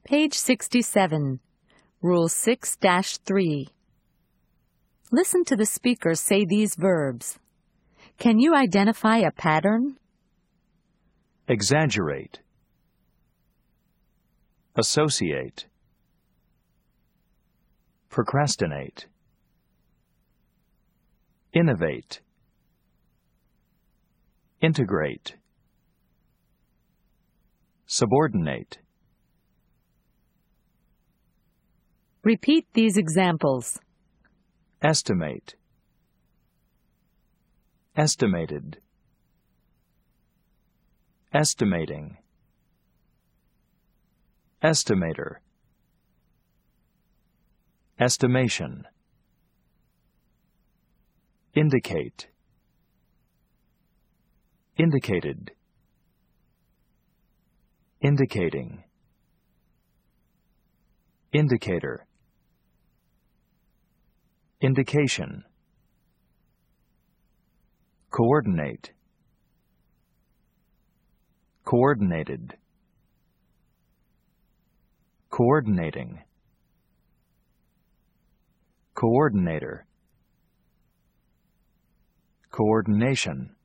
Page 67, Rule 6-3. Listen to the speaker say these verbs. Can you identify a pattern? Exaggerate. Associate. Procrastinate. Innovate. Integrate. Subordinate. Repeat these examples. Estimate. Estimated. Estimating. Estimator. Estimation. Indicate. Indicated. Indicating. Indicator. Indication. Coordinate. Coordinated. Coordinating. Coordinator. Coordination.